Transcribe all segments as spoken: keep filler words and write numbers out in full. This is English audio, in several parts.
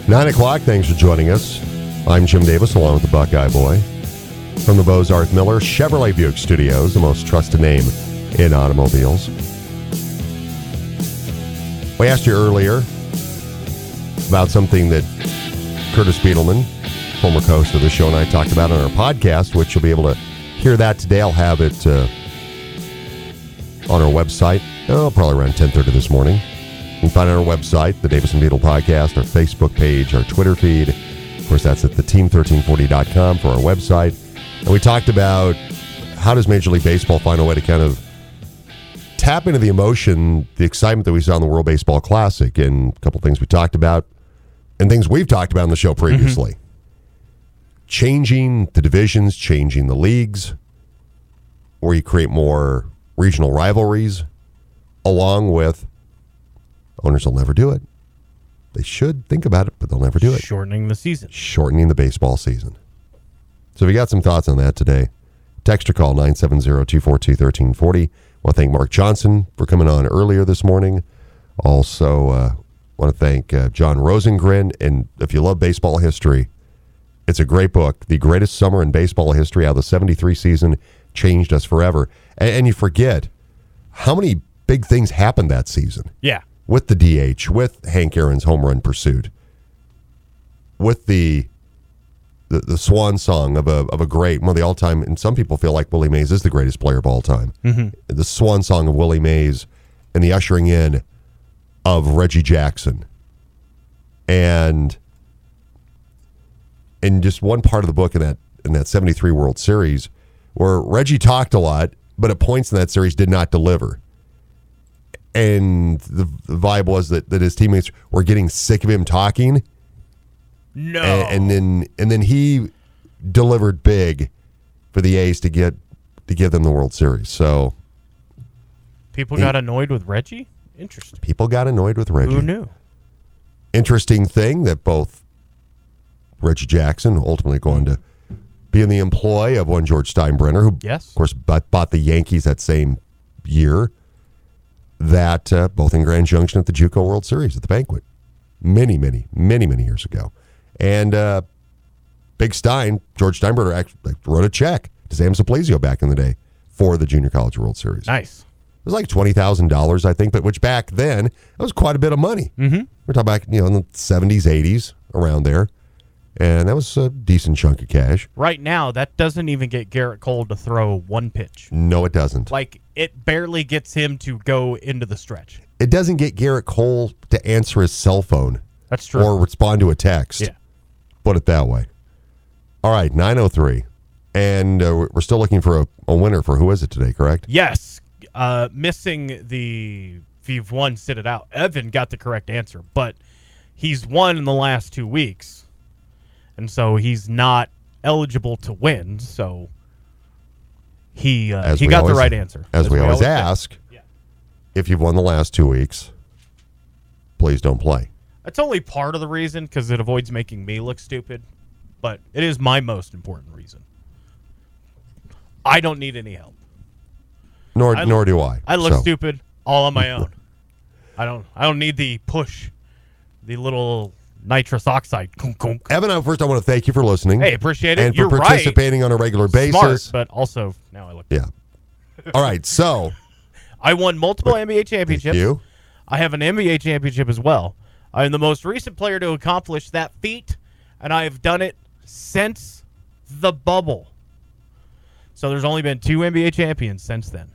Nine o'clock, thanks for joining us. I'm Jim Davis, along with the Buckeye Boy. From the Bozarth Miller Chevrolet Buick Studios, the most trusted name in automobiles. We asked you earlier about something that Curtis Beetleman, former host of the show, and I talked about on our podcast, which you'll be able to hear that today. I'll have it uh, on our website, oh, probably around ten thirty this morning. You can find it on our website, the Davis and Beetle Podcast, our Facebook page, our Twitter feed. Of course, that's at the team thirteen forty dot com for our website. And we talked about how does Major League Baseball find a way to kind of tap into the emotion, the excitement that we saw in the World Baseball Classic, and a couple things we talked about, and things we've talked about in the show previously. Mm-hmm. Changing the divisions, changing the leagues, where you create more regional rivalries, along with owners will never do it. They should think about it, but they'll never do it. Shortening the season. Shortening the baseball season. So if you got some thoughts on that today, text or call nine seven zero, two four two, one three four zero. I want to thank Mark Johnson for coming on earlier this morning. Also, uh, want to thank uh, John Rosengren. And if you love baseball history, it's a great book. The Greatest Summer in Baseball History, How the seventy-three Season Changed Us Forever. And, and you forget how many big things happened that season. Yeah. With the D H, with Hank Aaron's home run pursuit, with the the, the swan song of a of a great, one of the all-time, and some people feel like Willie Mays is the greatest player of all time. Mm-hmm. The swan song of Willie Mays and the ushering in of Reggie Jackson. And and just one part of the book in that in that seventy-three World Series where Reggie talked a lot, but at points in that series did not deliver. And the, the vibe was that, that his teammates were getting sick of him talking. No. And, and then and then he delivered big for the A's to get to give them the World Series. So people he, got annoyed with Reggie? Interesting. People got annoyed with Reggie. Who knew? Interesting thing that both Reggie Jackson ultimately going to be in the employ of one George Steinbrenner, who yes. of course bought, bought the Yankees that same year. That uh, both in Grand Junction at the JUCO World Series at the banquet many, many, many, many years ago. And uh, Big Stein, George Steinbrenner, actually wrote a check to Sam Simplesio back in the day for the Junior College World Series. Nice. It was like twenty thousand dollars, I think, but which back then, that was quite a bit of money. Mm-hmm. We're talking about, you know, in the seventies, eighties, around there. And that was a decent chunk of cash. Right now, that doesn't even get Garrett Cole to throw one pitch. No, it doesn't. Like, it barely gets him to go into the stretch. It doesn't get Garrett Cole to answer his cell phone. That's true. Or respond to a text. Yeah. Put it that way. All right, nine oh three. And uh, we're still looking for a, a winner for who is it today, correct? Yes. Uh, missing the, if you've won, sit it out. Evan got the correct answer, but he's won in the last two weeks. And so he's not eligible to win. So he uh, he got always, the right answer. As, as we, we always, always ask, yeah. If you've won the last two weeks, please don't play. That's only part of the reason because it avoids making me look stupid. But it is my most important reason. I don't need any help. Nor I, nor do I. I look so. stupid all on my own. I don't I don't need the push, the little nitrous oxide. Evan, first I want to thank you for listening. Hey, appreciate it. And You're for participating right. on a regular basis. Smart, but also now I look. Yeah. All right, so I won multiple N B A championships. You? I have an N B A championship as well. I am the most recent player to accomplish that feat, and I have done it since the bubble. So there's only been two N B A champions since then.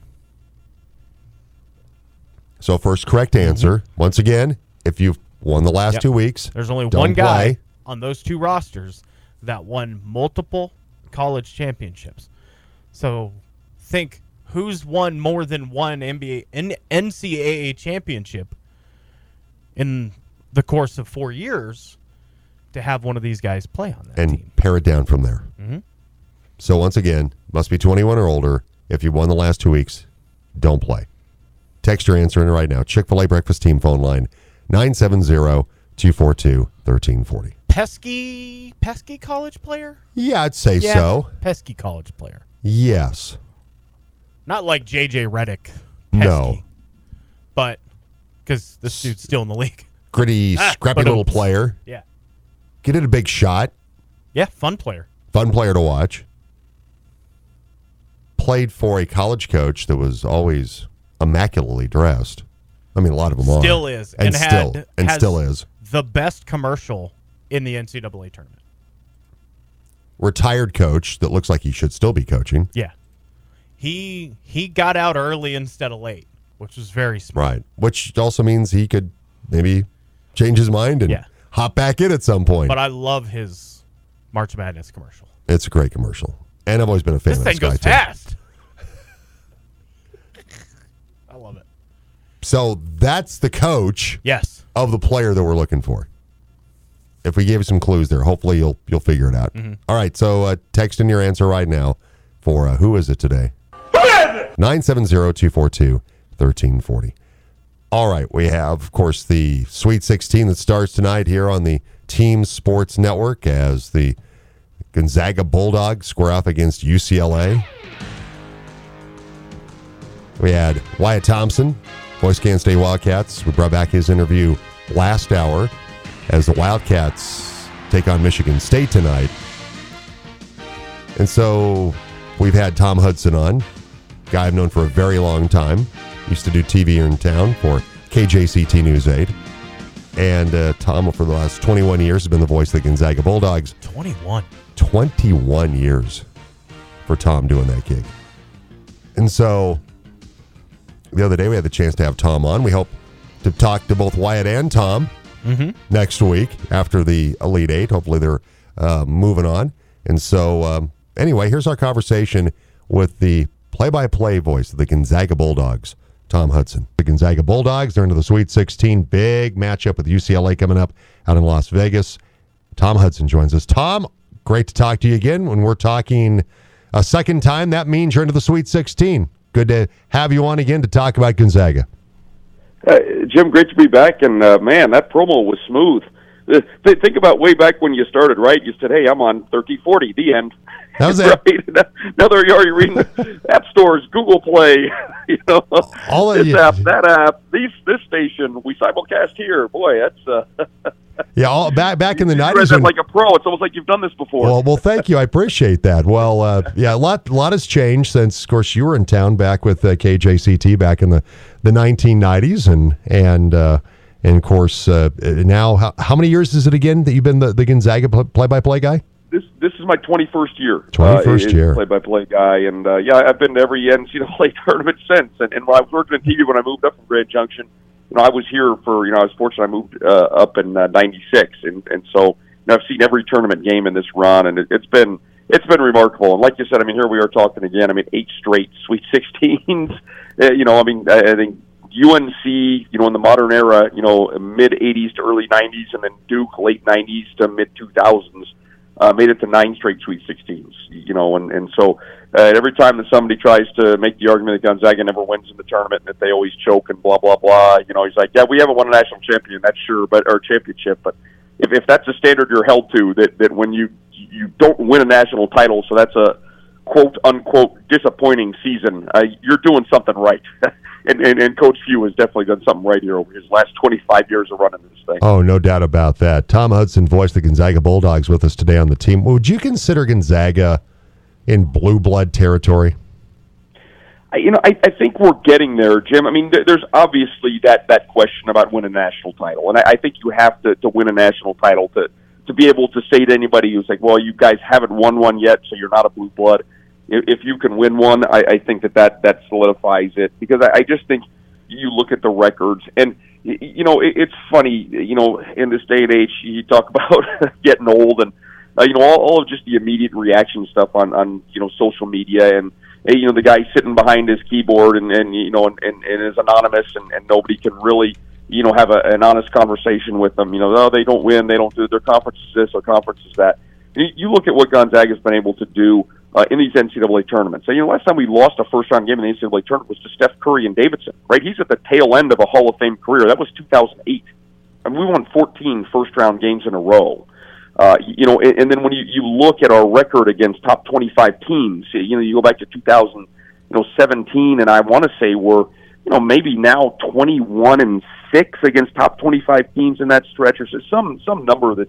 So first correct answer. Mm-hmm. Once again, if you've won the last yep. two weeks, there's only don't one guy play. on those two rosters that won multiple college championships. So think who's won more than one N B A N C double A championship in the course of four years to have one of these guys play on that and team. And pare it down from there. Mm-hmm. So once again, must be twenty-one or older. If you've won the last two weeks, don't play. Text your answer in right now. Chick-fil-A Breakfast Team phone line, nine seven zero, two four two, one three four zero. Pesky, pesky college player? Yeah, I'd say yeah, so. Pesky college player. Yes. Not like J J Redick. Pesky, no. But, because this dude's still in the league. Gritty, ah, scrappy little player. Yeah. Get it a big shot. Yeah, fun player. Fun player to watch. Played for a college coach that was always immaculately dressed. I mean, a lot of them are. Still is. And, And still, had- and has- still is. The best commercial in the N C double A tournament. Retired coach that looks like he should still be coaching. Yeah. He he got out early instead of late, which was very smart. Right. Which also means he could maybe change his mind and Yeah. hop back in at some point. But I love his March Madness commercial. It's a great commercial. And I've always been a fan This of thing this guy, goes too. fast. I love it. So that's the coach Yes. of the player that we're looking for. If we gave you some clues there, hopefully you'll you'll figure it out. Mm-hmm. All right, so uh, text in your answer right now for uh, who is it today? nine seven zero, two four two, one three four zero. All right, we have, of course, the Sweet sixteen that starts tonight here on the Team Sports Network as the Gonzaga Bulldogs square off against U C L A. We had Wyatt Thompson, voice Kansas State Wildcats. We brought back his interview last hour as the Wildcats take on Michigan State tonight. And so we've had Tom Hudson on, guy I've known for a very long time. Used to do T V here in town for K J C T News eight. And uh, Tom, for the last twenty-one years, has been the voice of the Gonzaga Bulldogs. twenty-one. twenty-one years for Tom doing that gig. And so the other day we had the chance to have Tom on. We hope to talk to both Wyatt and Tom Mm-hmm. next week after the Elite Eight. Hopefully they're uh, moving on. And so um, anyway, here's our conversation with the play-by-play voice of the Gonzaga Bulldogs, Tom Hudson. The Gonzaga Bulldogs, they're into the Sweet sixteen. Big matchup with U C L A coming up out in Las Vegas. Tom Hudson joins us. Tom, great to talk to you again. When we're talking a second time, that means you're into the Sweet sixteen. Good to have you on again to talk about Gonzaga. Uh, Jim, great to be back, and uh, man, that promo was smooth. Uh, th- think about way back when you started, right? You said, hey, I'm on thirty forty, the end. That was it. Right? Now they're already reading app stores, Google Play, you know, All of this you- app, that app, these, this station, we simulcast here. Boy, that's... Uh, Yeah, all, back back in the you read nineties. that when- like a pro. It's almost like you've done this before. Well, well, thank you. I appreciate that. Well, uh, yeah, a lot, a lot has changed since, of course, you were in town back with uh, K J C T back in the, the nineteen nineties, and and uh, and of course uh, now, how, how many years is it again that you've been the, the Gonzaga play-by-play guy? This this is my twenty-first year. twenty-first uh, year. Play-by-play guy, and uh, yeah, I've been to every N C double A tournament since. And, and when I was working in T V when I moved up from Grand Junction, you know, I was here for, you know, I was fortunate I moved uh, up in uh, ninety-six, and and so you know, I've seen every tournament game in this run, and it, it's been it's been remarkable. And like you said, I mean, here we are talking again. I mean, eight straight Sweet sixteens. uh, you know, I mean, I, I think U N C, you know, in the modern era, you know, mid eighties to early nineties, and then Duke late nineties to mid two thousands. Uh, made it to nine straight Sweet sixteens, you know, and, and so uh, every time that somebody tries to make the argument that Gonzaga never wins in the tournament and that they always choke and blah, blah, blah, you know, he's like, yeah, we haven't won a national champion, that's sure, but or championship, but if, if that's the standard you're held to, that, that when you you don't win a national title, so that's a quote-unquote disappointing season, uh, you're doing something right. And, and, and Coach Few has definitely done something right here over his last twenty-five years of running this thing. Oh, no doubt about that. Tom Hudson voiced the Gonzaga Bulldogs with us today on the team. Would you consider Gonzaga in blue blood territory? I, you know, I, I think we're getting there, Jim. I mean, there, there's obviously that, that question about winning a national title, and I, I think you have to, to win a national title to, to be able to say to anybody who's like, well, you guys haven't won one yet, so you're not a blue blood. If you can win one, I, I think that, that that solidifies it, because I, I just think you look at the records, and you know it, it's funny. You know, in this day and age, you talk about getting old, and uh, you know all, all of just the immediate reaction stuff on, on you know social media, and you know the guy sitting behind his keyboard, and, and you know and, and, and is anonymous, and, and nobody can really you know have a, an honest conversation with them. You know, oh, they don't win, they don't do their conference is this, or conference is that. You, you look at what Gonzaga's been able to do Uh, in these N C double A tournaments. So, you know, last time we lost a first-round game in the N C double A tournament was to Steph Curry and Davidson, right? He's at the tail end of a Hall of Fame career. That was two thousand eight. I mean, we won fourteen first-round games in a row. Uh, you know, and, and then when you, you look at our record against top twenty-five teams, you know, you go back to two thousand seventeen, and I want to say we're, you know, maybe now twenty-one and six against top twenty-five teams in that stretch, or some some number that's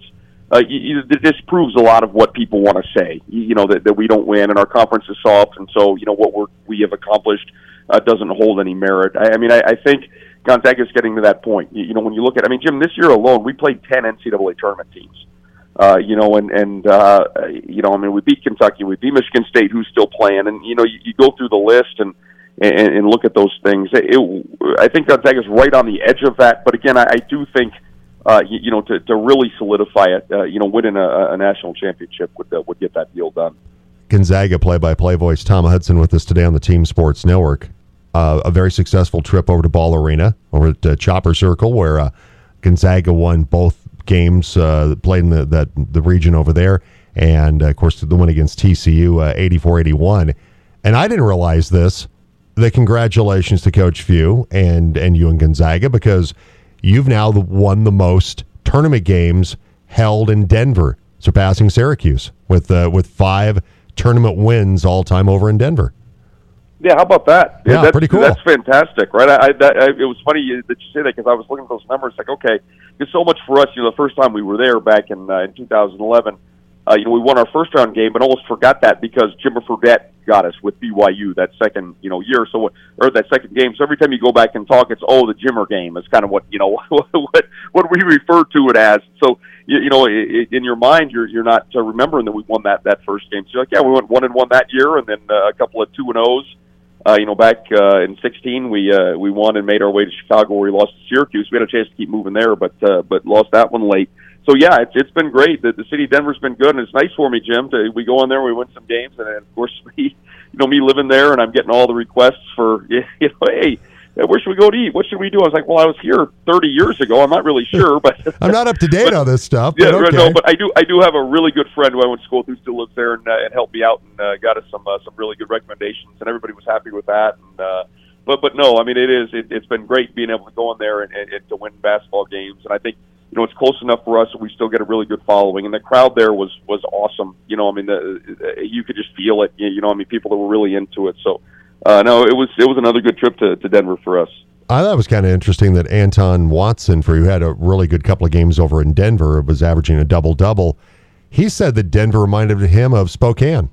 uh, you, you, this proves a lot of what people want to say. You, you know that, that we don't win and our conference is soft, and so you know what we're, we have accomplished uh, doesn't hold any merit. I, I mean, I, I think Gonzaga is getting to that point. You, you know, when you look at, I mean, Jim, this year alone, we played ten N C double A tournament teams. Uh, you know, and and uh, you know, I mean, we beat Kentucky, we beat Michigan State, who's still playing, and you know, you, you go through the list and. And, and look at those things. It, it, I think Gonzaga's right on the edge of that. But again, I, I do think, uh, you, you know, to, to really solidify it, uh, you know, winning a, a national championship would uh, would get that deal done. Gonzaga play-by-play voice Tom Hudson with us today on the Team Sports Network. Uh, a very successful trip over to Ball Arena, over at uh, Chopper Circle, where uh, Gonzaga won both games, uh, played in the that the region over there, and uh, of course the win against T C U, uh, eighty-four eighty-one. And I didn't realize this. The congratulations to Coach Few and, and you and Gonzaga, because you've now won the most tournament games held in Denver, surpassing Syracuse with uh, with five tournament wins all time over in Denver. Yeah, how about that? Yeah, that's, pretty cool. That's fantastic, right? I, I, that, I, it was funny that you say that because I was looking at those numbers, like, okay, it's so much for us. You know, the first time we were there back in uh, in two thousand eleven, uh, you know, we won our first round game, but almost forgot that because Jimmer Fredette got us with B Y U that second, you know, year. So, or that second game. So every time you go back and talk, it's oh, the Jimmer game. It's kind of what you know what what we refer to it as. So, you, you know, it, in your mind, you're you're not uh, remembering that we won that that first game. So you're like, yeah, we went one and one that year, and then uh, a couple of two and O's. Uh, you know, back uh, in sixteen, we uh, we won and made our way to Chicago, where we lost to Syracuse. We had a chance to keep moving there, but uh, but lost that one late. So yeah, it's it's been great. The, the city of Denver's been good, and it's nice for me, Jim. To we go in there, we win some games, and, and of course, me, you know, me living there, and I'm getting all the requests for you know, hey, where should we go to eat? What should we do? I was like, well, I was here thirty years ago. I'm not really sure, but I'm not up to date but, on this stuff. Yeah, but okay. no, but I do. I do have a really good friend who I went to school with who still lives there and, uh, and helped me out and uh, got us some uh, some really good recommendations, and everybody was happy with that. And uh, but but no, I mean, it is. It, it's been great being able to go in there and, and, and to win basketball games, and I think. You know, it's close enough for us that we still get a really good following, and the crowd there was was awesome. You know, I mean, the, you could just feel it. You know, I mean, people that were really into it. So, uh, no, it was it was another good trip to, to Denver for us. I thought it was kind of interesting that Anton Watson, for who had a really good couple of games over in Denver, was averaging a double double. He said that Denver reminded him of Spokane.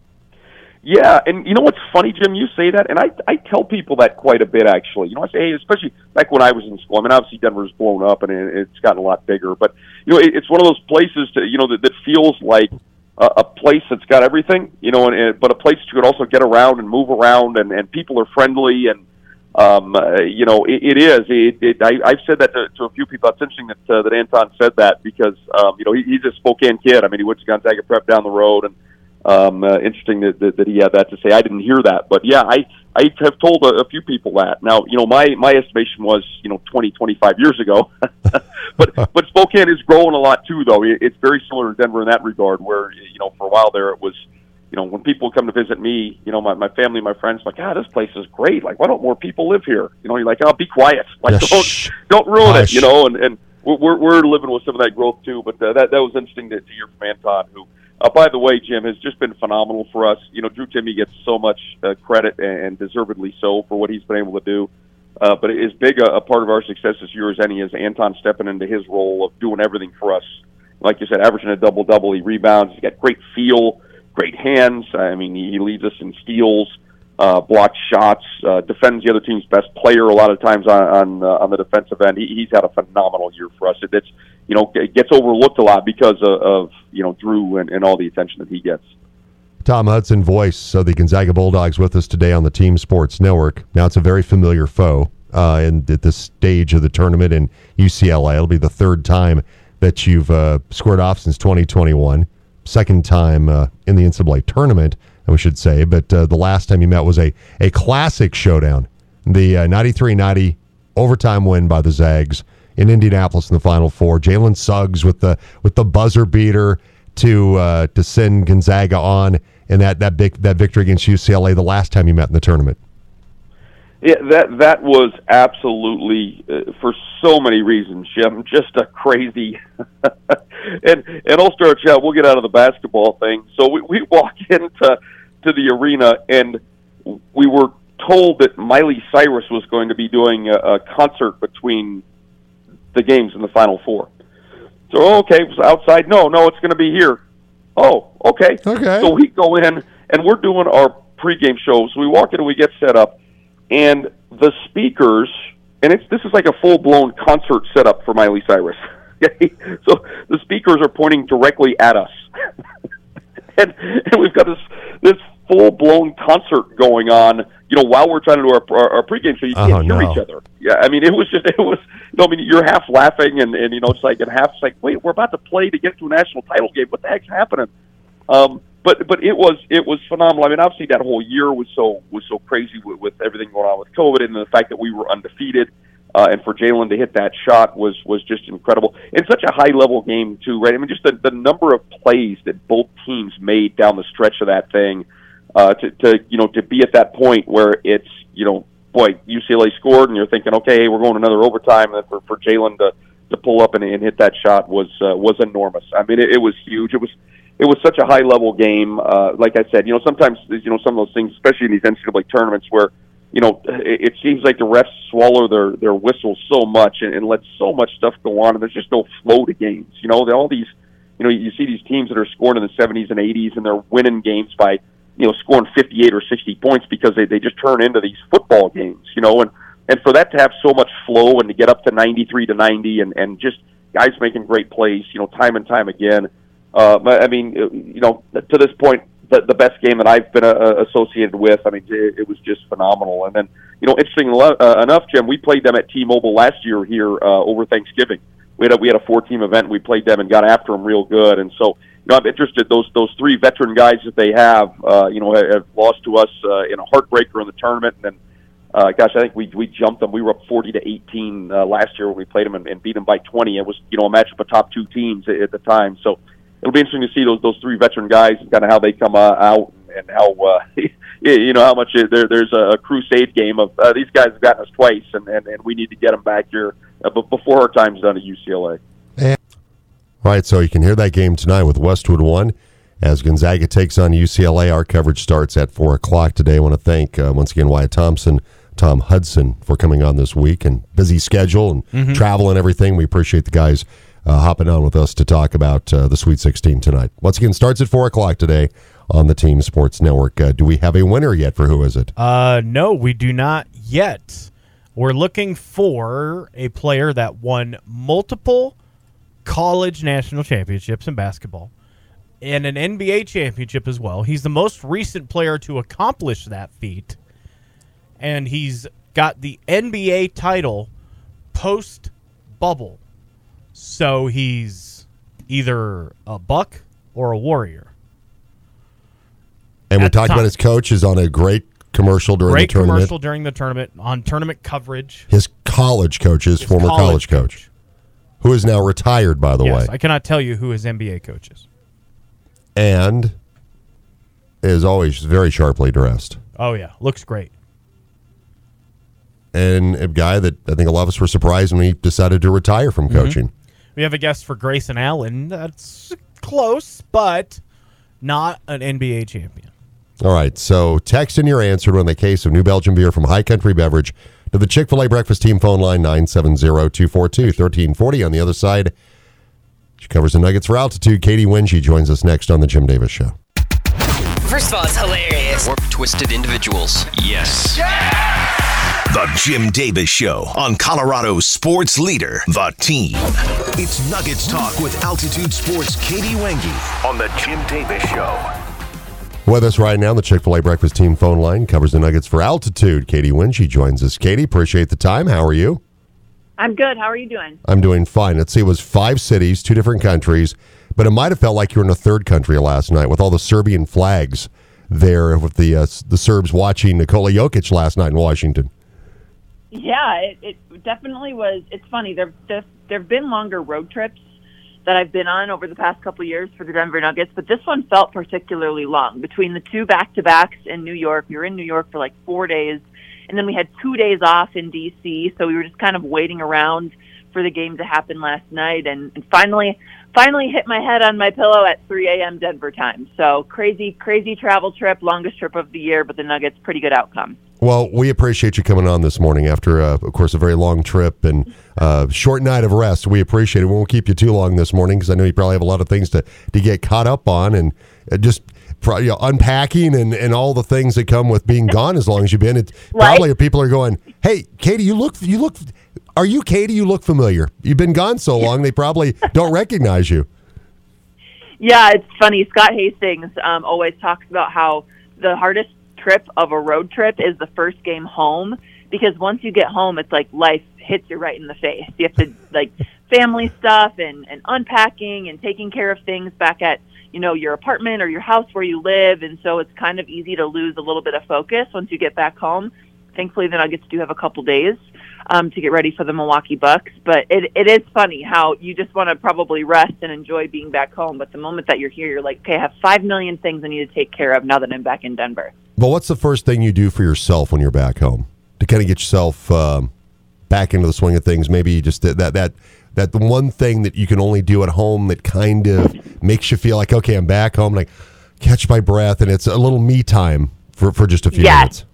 Yeah, and you know what's funny, Jim? You say that, and I I tell people that quite a bit, actually. You know, I say, hey, especially back when I was in school. I mean, obviously Denver's blown up, and it's gotten a lot bigger. But, you know, it, it's one of those places, to, you know, that, that feels like a, a place that's got everything, you know, and, and but a place that you could also get around and move around, and, and people are friendly, and, um, uh, you know, it, it is. It, it, I, I've said that to, to a few people. It's interesting that, uh, that Anton said that because, um, you know, he, he's a Spokane kid. I mean, he went to Gonzaga Prep down the road, and, Um, uh, interesting that, that, that he had that to say. I didn't hear that, but yeah, I, I have told a, a few people that. Now, you know, my, my estimation was, you know, twenty, twenty-five years ago, but, but Spokane is growing a lot too, though. It, it's very similar to Denver in that regard, where, you know, for a while there it was, you know, when people come to visit me, you know, my, my family, my friends, like, ah, this place is great. Like, why don't more people live here? You know, you're like, oh, be quiet. Like, yeah, don't, shh. don't ruin Hush. it, you know, and, and we're, we're living with some of that growth too, but uh, that, that was interesting to, to hear from Anton, who, Uh, by the way, Jim, has just been phenomenal for us. You know, Drew Timme gets so much uh, credit, and deservedly so, for what he's been able to do. Uh, but as big a, a part of our success this year as any is Anton stepping into his role of doing everything for us. Like you said, averaging a double-double. He rebounds. He's got great feel, great hands. I mean, he, he leads us in steals, uh, blocks shots, uh, defends the other team's best player a lot of times on on, uh, on the defensive end. He, he's had a phenomenal year for us. It, it's you know, it gets overlooked a lot because of, of you know, Drew and, and all the attention that he gets. Tom Hudson, voice of the Gonzaga Bulldogs, with us today on the Team Sports Network. Now, it's a very familiar foe uh, in, at this stage of the tournament in U C L A. It'll be the third time that you've uh, squared off since twenty twenty-one. Second time uh, in the N C double A tournament, we should say. But uh, the last time you met was a, a classic showdown. The uh, ninety-three ninety overtime win by the Zags in Indianapolis in the Final Four. Jalen Suggs with the with the buzzer beater to uh, to send Gonzaga on in that that big that victory against U C L A the last time you met in the tournament. Yeah, that that was absolutely, uh, for so many reasons, Jim, just a crazy. and and I'll start out. We'll get out of the basketball thing. So we we walk into to the arena, and we were told that Miley Cyrus was going to be doing a, a concert between the games in the Final Four. So, oh, okay, it was outside. No, no, it's going to be here. Oh, okay. Okay. So we go in, and we're doing our pregame show. So we walk in and we get set up, and the speakers, and it's this is like a full-blown concert setup for Miley Cyrus. So the speakers are pointing directly at us. and, and we've got this this full-blown concert going on, you know, while we're trying to do our, our, our pregame show. You can't oh, hear no. each other. Yeah, I mean, it was just, it was, you know, I mean, you're half laughing, and, and you know, it's like, and half it's like, wait, we're about to play to get to a national title game. What the heck's happening? Um, but but it was it was phenomenal. I mean, obviously that whole year was so was so crazy with, with everything going on with COVID, and the fact that we were undefeated, uh, and for Jalen to hit that shot was was just incredible. And such a high level game too, right? I mean, just the, the number of plays that both teams made down the stretch of that thing, uh, to, to you know to be at that point where it's you know boy U C L A scored and you're thinking okay hey, we're going another overtime, and for for Jalen to to pull up and, and hit that shot was uh, was enormous. I mean, it, it was huge. It was. It was such a high-level game. Uh, like I said, you know, sometimes, you know, some of those things, especially in these N C double A tournaments where, you know, it, it seems like the refs swallow their, their whistles so much and, and let so much stuff go on, and there's just no flow to games. You know, all these, you know, you see these teams that are scoring in the seventies and eighties, and they're winning games by, you know, scoring fifty-eight or sixty points because they, they just turn into these football games, you know, and, and for that to have so much flow and to get up to ninety-three to ninety and, and just guys making great plays, you know, time and time again. Uh, I mean, you know, to this point, the, the best game that I've been uh, associated with. I mean, it, it was just phenomenal. And then, you know, interesting uh, enough, Jim, we played them at T-Mobile last year here uh, over Thanksgiving. We had a, we had a four-team event. We played them and got after them real good. And so, you know, I'm interested. Those those three veteran guys that they have, uh, you know, have, have lost to us uh, in a heartbreaker in the tournament. And then, uh, gosh, I think we we jumped them. We were up forty to eighteen uh, last year when we played them and, and beat them by twenty. It was, you know, a matchup of top two teams at, at the time. So. It'll be interesting to see those those three veteran guys and kind of how they come uh, out and how uh, you know how much there there's a crusade game of uh, these guys have gotten us twice and, and, and we need to get them back here uh, before our time's done at U C L A. And, right, so you can hear that game tonight with Westwood one as Gonzaga takes on U C L A. Our coverage starts at four o'clock today. I want to thank uh, once again Wyatt Thompson, Tom Hudson for coming on this week and busy schedule and mm-hmm. travel and everything. We appreciate the guys Uh, hopping on with us to talk about uh, the Sweet sixteen tonight. Once again, starts at four o'clock today on the Team Sports Network. Uh, do we have a winner yet for who is it? Uh, no, we do not yet. We're looking for a player that won multiple college national championships in basketball and an N B A championship as well. He's the most recent player to accomplish that feat, and he's got the N B A title post-bubble. So he's either a Buck or a Warrior. And we talked about his coach is on a great commercial during great the tournament. Great commercial during the tournament, on tournament coverage. His college coach, his, his former college, college coach, coach, who is now retired, by the yes, way. I cannot tell you who his N B A coach is. And is always very sharply dressed. Oh, yeah. Looks great. And a guy that I think a lot of us were surprised when he decided to retire from coaching. Mm-hmm. We have a guest for Grayson Allen. That's close, but not an N B A champion. All right, so text in your answer on the case of New Belgium beer from High Country Beverage to the Chick-fil-A Breakfast Team phone line, nine seven zero, two four two, one three four zero. On the other side, she covers the Nuggets for Altitude. Katie Winge joins us next on The Jim Davis Show. First of all, it's hilarious. Or twisted individuals. Yes. Yeah! The Jim Davis Show on Colorado's sports leader, The Team. It's Nuggets Talk with Altitude Sports' Katie Wenge on The Jim Davis Show. With us right now, the Chick-fil-A Breakfast Team phone line covers the Nuggets for Altitude. Katie Winge joins us. Katie, appreciate the time. How are you? I'm good. How are you doing? I'm doing fine. Let's see, it was five cities, two different countries, but it might have felt like you were in a third country last night with all the Serbian flags there with the uh, the Serbs watching Nikola Jokic last night in Washington. Yeah, it, it definitely was. It's funny. There there have been longer road trips that I've been on over the past couple of years for the Denver Nuggets, but this one felt particularly long. Between the two back-to-backs in New York, we were in New York for like four days, and then we had two days off in D C, so we were just kind of waiting around for the game to happen last night, and, and finally finally hit my head on my pillow at three a.m. Denver time. So crazy, crazy travel trip, longest trip of the year, but the Nuggets, pretty good outcome. Well, we appreciate you coming on this morning after, uh, of course, a very long trip and uh, short night of rest. We appreciate it. We won't keep you too long this morning because I know you probably have a lot of things to, to get caught up on and uh, just you know, unpacking and, and all the things that come with being gone as long as you've been. It, Right. Probably people are going, hey, Katie, you look, you look, are you Katie? You look familiar. You've been gone so long, they probably don't recognize you. Yeah, it's funny. Scott Hastings um, always talks about how the hardest trip of a road trip is the first game home, because once you get home, it's like life hits you right in the face. You have to, like, family stuff and, and unpacking and taking care of things back at, you know, your apartment or your house where you live. And so it's kind of easy to lose a little bit of focus once you get back home. Thankfully, the Nuggets do have a couple days um, to get ready for the Milwaukee Bucks. But it, it is funny how you just want to probably rest and enjoy being back home. But the moment that you're here, you're like, okay, I have five million things I need to take care of now that I'm back in Denver. But what's the first thing you do for yourself when you're back home to kind of get yourself um, back into the swing of things? Maybe just that, that that that the one thing that you can only do at home that kind of makes you feel like, okay, I'm back home, like catch my breath, and it's a little me time for, for just a few Yes. minutes.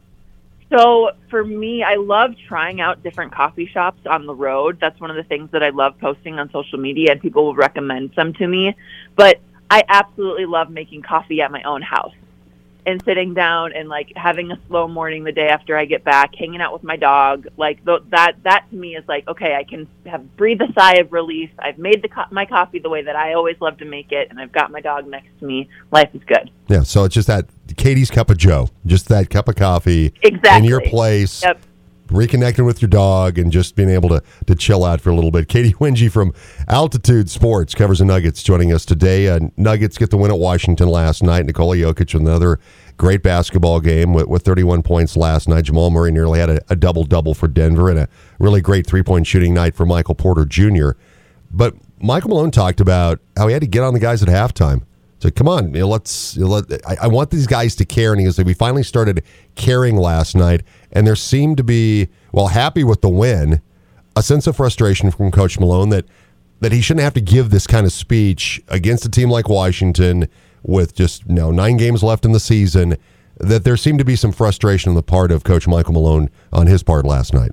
So for me, I love trying out different coffee shops on the road. That's one of the things that I love posting on social media, and people will recommend some to me. But I absolutely love making coffee at my own house and sitting down and like having a slow morning the day after I get back, hanging out with my dog. Like th- that, that to me is like, okay, I can have breathe a sigh of relief. I've made the co- my coffee the way that I always love to make it, and I've got my dog next to me. Life is good. Yeah, so it's just that Katie's cup of Joe, just that cup of coffee Exactly. in your place. Yep. Reconnecting with your dog and just being able to, to chill out for a little bit. Katie Winge from Altitude Sports covers the Nuggets joining us today. Uh, Nuggets get the win at Washington last night. Nikola Jokic with another great basketball game with, with thirty-one points last night. Jamal Murray nearly had a, a double-double for Denver and a really great three-point shooting night for Michael Porter Junior But Michael Malone talked about how he had to get on the guys at halftime. So come on, you know, let's. You know, let, I, I want these guys to care, and he goes, we finally started caring last night, and there seemed to be, well, happy with the win, a sense of frustration from Coach Malone that that he shouldn't have to give this kind of speech against a team like Washington with just you know nine games left in the season. That there seemed to be some frustration on the part of Coach Michael Malone on his part last night.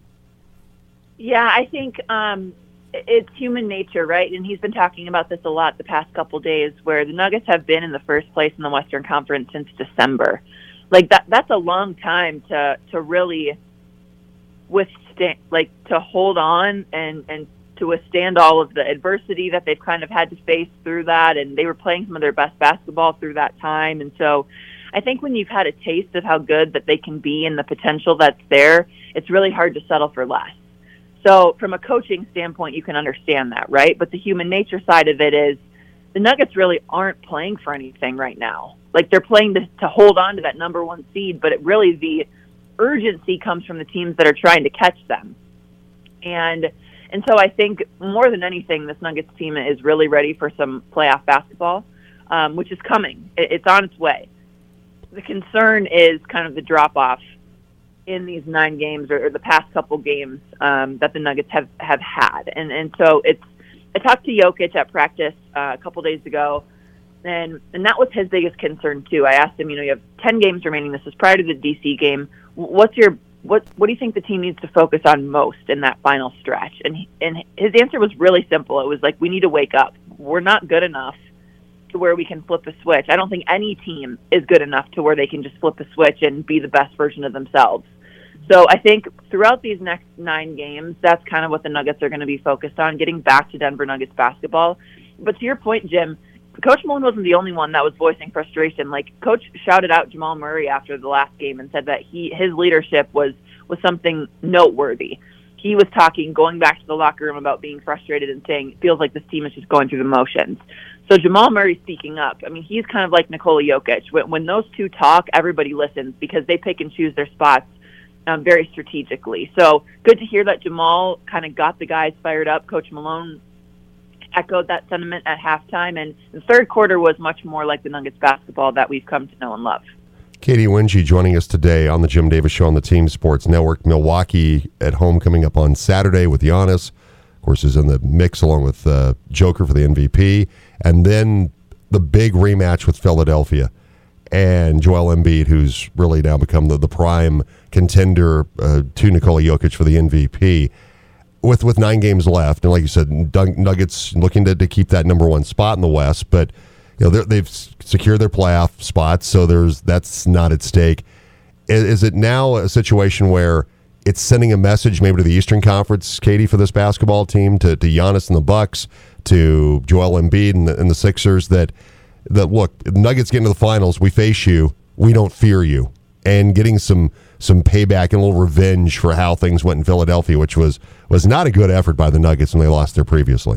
Yeah, I think um, it's human nature, right? And he's been talking about this a lot the past couple days, where the Nuggets have been in the first place in the Western Conference since December. Like that, that's a long time to to really withstand, like to hold on and and to withstand all of the adversity that they've kind of had to face through that. And they were playing some of their best basketball through that time. And so I think when you've had a taste of how good that they can be and the potential that's there, it's really hard to settle for less. So from a coaching standpoint, you can understand that, right? But the human nature side of it is the Nuggets really aren't playing for anything right now. Like they're playing to, to hold on to that number one seed, but it really the urgency comes from the teams that are trying to catch them. And and so I think more than anything, this Nuggets team is really ready for some playoff basketball, um, which is coming. It, it's on its way. The concern is kind of the drop-off in these nine games or, or the past couple games um, that the Nuggets have, have had. And and so it's, I talked to Jokic at practice uh, a couple days ago, and, and that was his biggest concern too. I asked him, you know, you have ten games remaining. This is prior to the D C game. What's your, what, what do you think the team needs to focus on most in that final stretch? And, he, and his answer was really simple. It was like, we need to wake up. We're not good enough to where we can flip a switch. I don't think any team is good enough to where they can just flip a switch and be the best version of themselves. So I think throughout these next nine games, that's kind of what the Nuggets are going to be focused on, getting back to Denver Nuggets basketball. But to your point, Jim, Coach Malone wasn't the only one that was voicing frustration. Like, Coach shouted out Jamal Murray after the last game and said that he his leadership was, was something noteworthy. He was talking, going back to the locker room about being frustrated and saying, it feels like this team is just going through the motions. So Jamal Murray speaking up, I mean, he's kind of like Nikola Jokic. When, when those two talk, everybody listens because they pick and choose their spots um, very strategically. So good to hear that Jamal kind of got the guys fired up. Coach Malone echoed that sentiment at halftime, and the third quarter was much more like the Nuggets basketball that we've come to know and love. Katie Winge joining us today on the Jim Davis Show on the Team Sports Network. Milwaukee at home coming up on Saturday with Giannis. Of course, is in the mix along with uh, Joker for the M V P. And then the big rematch with Philadelphia. and Joel Embiid, who's really now become the, the prime contender uh, to Nikola Jokic for the M V P. With with nine games left, and like you said, Nuggets looking to, to keep that number one spot in the West, but you know they've secured their playoff spots, so there's that's not at stake. Is, is it now a situation where it's sending a message maybe to the Eastern Conference, Katie, for this basketball team, to, to Giannis and the Bucks, to Joel Embiid and the, and the Sixers, that that look, Nuggets get into the finals, we face you, we don't fear you, and getting some some payback and a little revenge for how things went in Philadelphia, which was was not a good effort by the Nuggets when they lost there previously.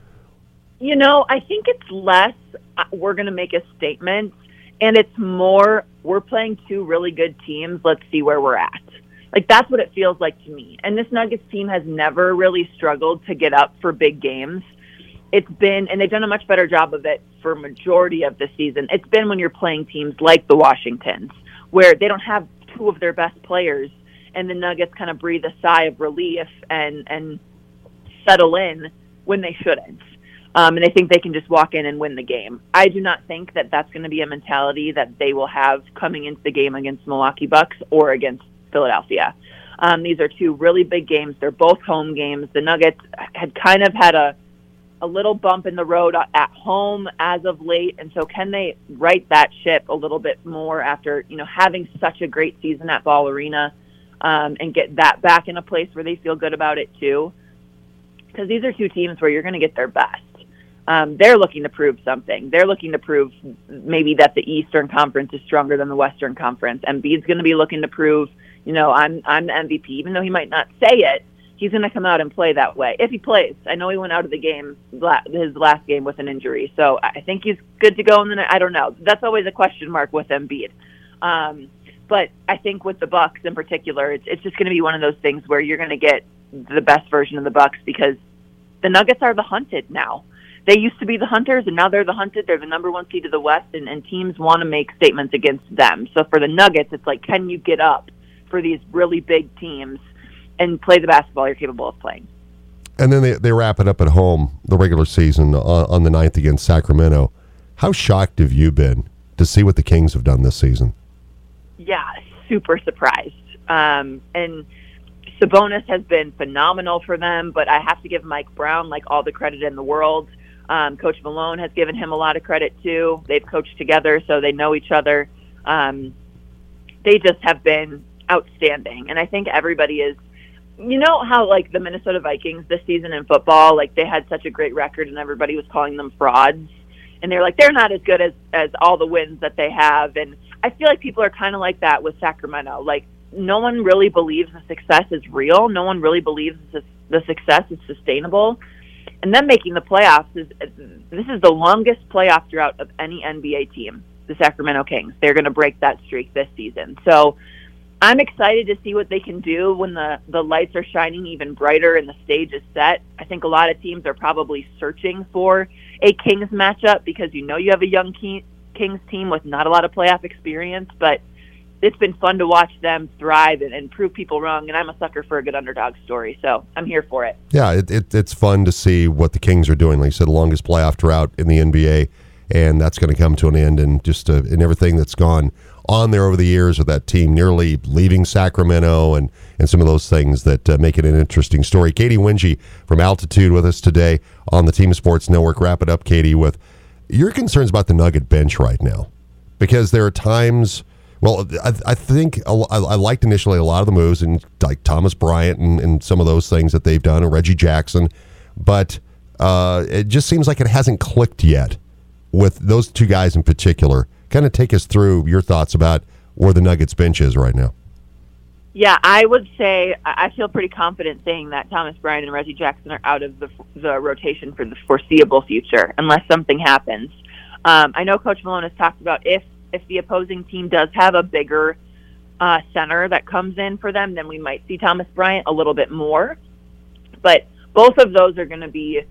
You know, I think it's less uh, we're going to make a statement, and it's more we're playing two really good teams. Let's see where we're at. Like, that's what it feels like to me. And this Nuggets team has never really struggled to get up for big games. It's been, and they've done a much better job of it for majority of the season. It's been when you're playing teams like the Washingtons, where they don't have two of their best players, and the Nuggets kind of breathe a sigh of relief and, and settle in when they shouldn't. Um, and they think they can just walk in and win the game. I do not think that that's going to be a mentality that they will have coming into the game against Milwaukee Bucks or against Philadelphia. Um, these are two really big games. They're both home games. The Nuggets had kind of had a a little bump in the road at home as of late, and so can they right that ship a little bit more after, you know, having such a great season at Ball Arena, um, and get that back in a place where they feel good about it too? Because these are two teams where you're going to get their best. Um, they're looking to prove something. They're looking to prove maybe that the Eastern Conference is stronger than the Western Conference. Embiid's going to be looking to prove, you know, I'm I'm the M V P, even though he might not say it. He's going to come out and play that way if he plays. I know he went out of the game, his last game, with an injury, so I think he's good to go. And then I don't know. That's always a question mark with Embiid. Um, but I think with the Bucks in particular, it's it's just going to be one of those things where you're going to get the best version of the Bucks because the Nuggets are the hunted now. They used to be the hunters, and now they're the hunted. They're the number one seed of the West, and, and teams want to make statements against them. So for the Nuggets, it's like, can you get up for these really big teams and play the basketball you're capable of playing? And then they, they wrap it up at home, the regular season, on, on the ninth against Sacramento. How shocked have you been to see what the Kings have done this season? Yeah, super surprised. Um, and Sabonis has been phenomenal for them, but I have to give Mike Brown, like, all the credit in the world. Um, Coach Malone has given him a lot of credit, too. They've coached together, so they know each other. Um, they just have been outstanding. And I think everybody is, you know how, like, the Minnesota Vikings this season in football, like, they had such a great record and everybody was calling them frauds. And they're like, they're not as good as, as all the wins that they have. And I feel like people are kind of like that with Sacramento. Like, no one really believes the success is real. No one really believes the, the success is sustainable. And then making the playoffs is, this is the longest playoff drought of any N B A team, the Sacramento Kings. They're going to break that streak this season. So I'm excited to see what they can do when the, the lights are shining even brighter and the stage is set. I think a lot of teams are probably searching for a Kings matchup because you know you have a young Kings team with not a lot of playoff experience, but it's been fun to watch them thrive and, and prove people wrong, and I'm a sucker for a good underdog story, so I'm here for it. Yeah, it, it, it's fun to see what the Kings are doing. Like you said, the longest playoff drought in the N B A, and that's going to come to an end, and just uh, and everything that's gone on there over the years with that team nearly leaving Sacramento and, and some of those things that uh, make it an interesting story. Katie Winge from Altitude with us today on the Team Sports Network. Wrap it up, Katie, with your concerns about the Nugget bench right now, because there are times. Well, I, I think I, I liked initially a lot of the moves, and like Thomas Bryant and, and some of those things that they've done, and Reggie Jackson, but uh, it just seems like it hasn't clicked yet with those two guys in particular. Kind of take us through your thoughts about where the Nuggets bench is right now. Yeah, I would say I feel pretty confident saying that Thomas Bryant and Reggie Jackson are out of the the rotation for the foreseeable future, unless something happens. Um, I know Coach Malone has talked about if if the opposing team does have a bigger uh, center that comes in for them, then we might see Thomas Bryant a little bit more. But both of those are going to be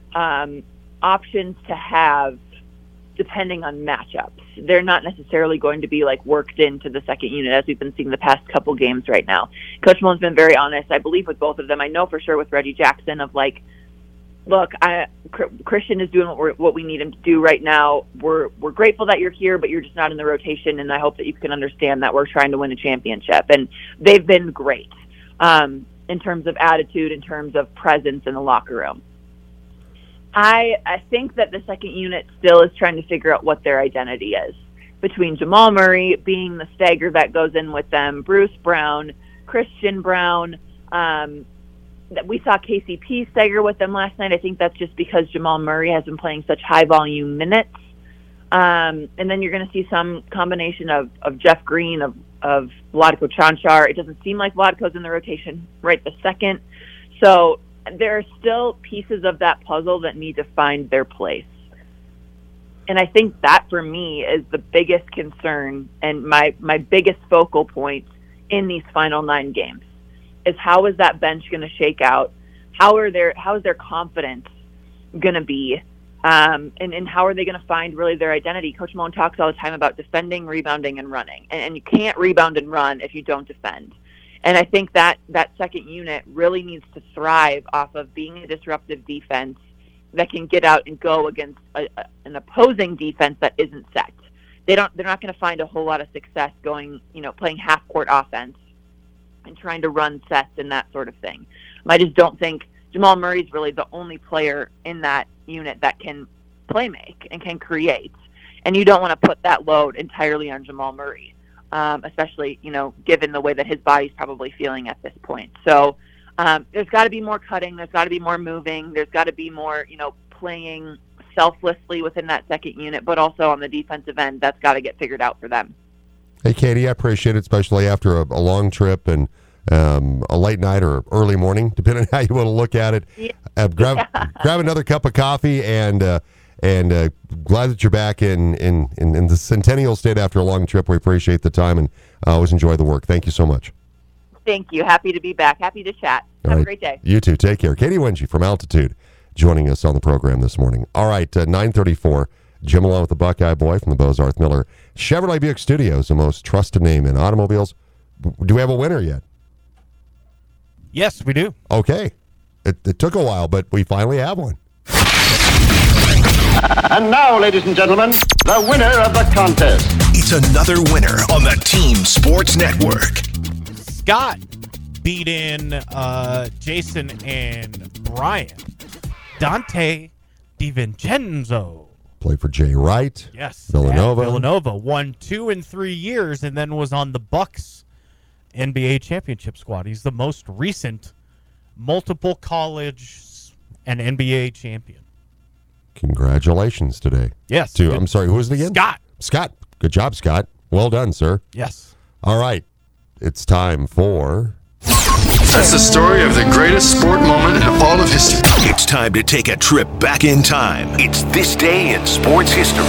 um, options to have depending on matchups. They're not necessarily going to be like worked into the second unit as we've been seeing the past couple games right now. Coach Malone's been very honest, I believe, with both of them. I know for sure with Reggie Jackson of like, look, I, Christian is doing what, we're, what we need him to do right now. We're we're grateful that you're here, but you're just not in the rotation, and I hope that you can understand that we're trying to win a championship. And they've been great um, in terms of attitude, in terms of presence in the locker room. I I think that the second unit still is trying to figure out what their identity is. Between Jamal Murray being the stagger that goes in with them, Bruce Brown, Christian Brown, um, that we saw K C P stagger with them last night. I think that's just because Jamal Murray has been playing such high volume minutes. Um, and then you're going to see some combination of, of Jeff Green, of, of Vlatko Cancar. It doesn't seem like Vlatko's in the rotation right this second. So there are still pieces of that puzzle that need to find their place. And I think that, for me, is the biggest concern and my, my biggest focal point in these final nine games, is how is that bench going to shake out? How are their how is their confidence going to be? Um, and, and how are they going to find really their identity? Coach Malone talks all the time about defending, rebounding, and running. And, and you can't rebound and run if you don't defend. And I think that that second unit really needs to thrive off of being a disruptive defense that can get out and go against a, a, an opposing defense that isn't set. They don't. They're not going to find a whole lot of success going, you know, playing half court offense and trying to run sets and that sort of thing. I just don't think Jamal Murray's really the only player in that unit that can play make and can create. And you don't want to put that load entirely on Jamal Murray, um, especially, you know, given the way that his body's probably feeling at this point. So um, there's got to be more cutting. There's got to be more moving. There's got to be more, you know, playing selflessly within that second unit, but also on the defensive end, that's got to get figured out for them. Hey, Katie, I appreciate it, especially after a, a long trip and um, a late night or early morning, depending on how you want to look at it. Yeah. Uh, grab Yeah. grab another cup of coffee, and uh, and uh, glad that you're back in, in, in, in the Centennial State after a long trip. We appreciate the time and uh, always enjoy the work. Thank you so much. Thank you. Happy to be back. Happy to chat. All Have right. a great day. You too. Take care. Katie Wengie from Altitude joining us on the program this morning. All right, uh, nine thirty-four. Jim along with the Buckeye Boy from the Bozarth Miller Chevrolet Buick Studios, the most trusted name in automobiles. Do we have a winner yet? Yes, we do. Okay. It, it took a while, but we finally have one. And now, ladies and gentlemen, the winner of the contest. It's another winner on the Team Sports Network. Scott beat in uh, Jason and Brian. Dante DiVincenzo. Played for Jay Wright. Yes. Villanova. At Villanova won two in three years and then was on the Bucks N B A championship squad. He's the most recent multiple college and N B A champion. Congratulations today. Yes. To, good. I'm sorry, who was it again? Scott. Scott. Good job, Scott. Well done, sir. Yes. All right. It's time for... That's the story of the greatest sport moment in all of history. It's time to take a trip back in time. It's This Day in Sports History.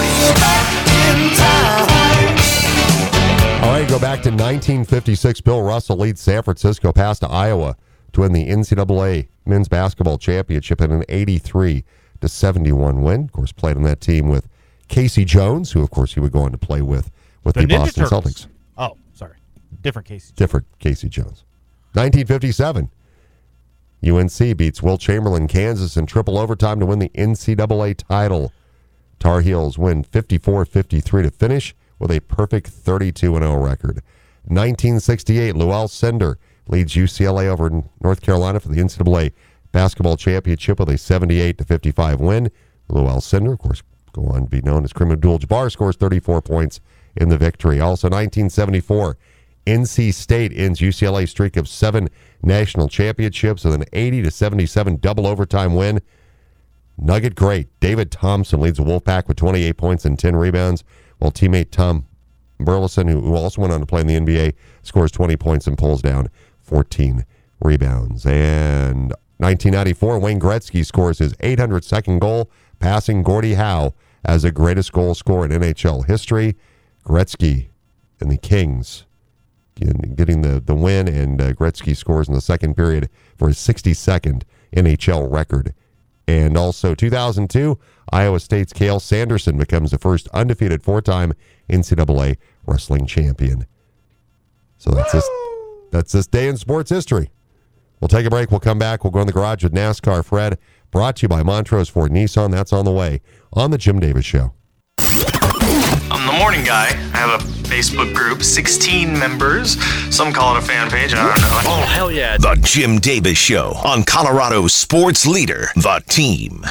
All right, go back to nineteen fifty-six. Bill Russell leads San Francisco past Iowa to win the N C double A men's basketball championship in an eighty-three to seventy-one win. Of course, played on that team with Casey Jones, who, of course, he would go on to play with with the, The Ninja Boston Turtles. Celtics. Oh, sorry. Different Casey. Different Casey Jones. nineteen fifty-seven. U N C beats Will Chamberlain, Kansas in triple overtime to win the N C double A title. Tar Heels win fifty-four fifty-three to finish with a perfect thirty-two and oh record. nineteen sixty-eight, Lowell Sender leads U C L A over North Carolina for the N C double A basketball championship with a seventy-eight to fifty-five win. Lowell Sender, of course, go on to be known as Kareem Abdul-Jabbar, scores thirty-four points in the victory. Also, nineteen seventy-four, N C State ends U C L A's streak of seven national championships with an eighty to seventy-seven double overtime win. Nugget great David Thompson leads the Wolfpack with twenty-eight points and ten rebounds, while teammate Tom Burleson, who also went on to play in the N B A, scores twenty points and pulls down fourteen rebounds. And nineteen ninety-four, Wayne Gretzky scores his eight hundred second goal, passing Gordie Howe as the greatest goal scorer in N H L history. Gretzky and the Kings getting the, the win, and uh, Gretzky scores in the second period for his sixty-second N H L record. And also two thousand two, Iowa State's Cale Sanderson becomes the first undefeated four-time N C double A wrestling champion. So that's this, that's this day in sports history. We'll take a break. We'll come back. We'll go in the garage with NASCAR Fred, brought to you by Montrose Ford Nissan. That's on the way on the Jim Davis Show. I'm the morning guy. I have a Facebook group, sixteen members. Some call it a fan page. I don't know. Oh, hell yeah. The Jim Davis Show on Colorado Sports Leader, The Team.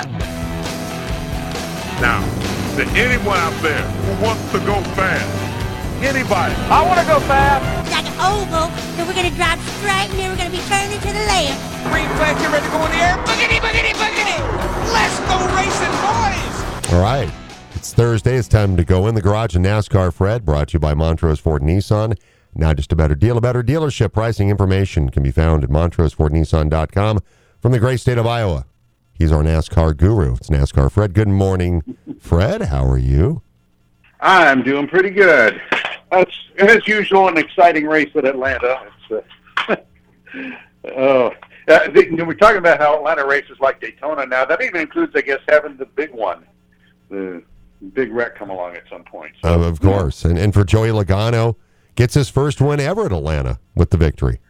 Now, to anyone out there who wants to go fast, anybody. I want to go fast. It's like an oval, so we're going to drive straight and then we're going to be turning to the left. Green flag, get ready to go in the air. Boogity, boogity, boogity. Let's go racing, boys. All right. It's Thursday. It's time to go in the garage in NASCAR. Fred, brought to you by Montrose Ford Nissan. Now just a better deal, a better dealership. Pricing information can be found at montrose ford nissan dot com from the great state of Iowa. He's our NASCAR guru. It's NASCAR Fred. Good morning, Fred. How are you? I'm doing pretty good. It's, as usual, an exciting race at Atlanta. It's, uh, oh, uh, the, we're talking about how Atlanta races like Daytona now. That even includes, I guess, having the big one, the big wreck come along at some point. So, uh, of course. And and for Joey Logano, gets his first win ever at Atlanta with the victory.